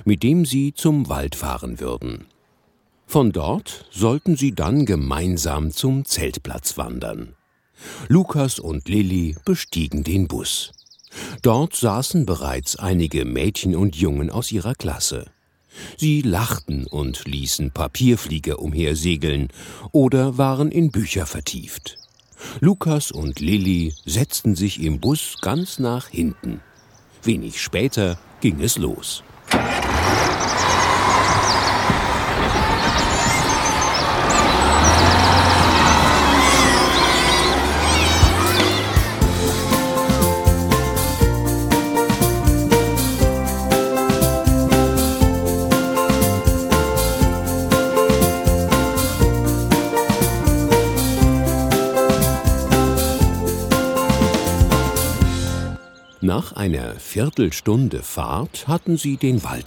mit dem sie zum Wald fahren würden. Von dort sollten sie dann gemeinsam zum Zeltplatz wandern. Lukas und Lilli bestiegen den Bus. Dort saßen bereits einige Mädchen und Jungen aus ihrer Klasse. Sie lachten und ließen Papierflieger umhersegeln oder waren in Bücher vertieft. Lukas und Lilli setzten sich im Bus ganz nach hinten. Wenig später ging es los. Nach einer Viertelstunde Fahrt hatten sie den Wald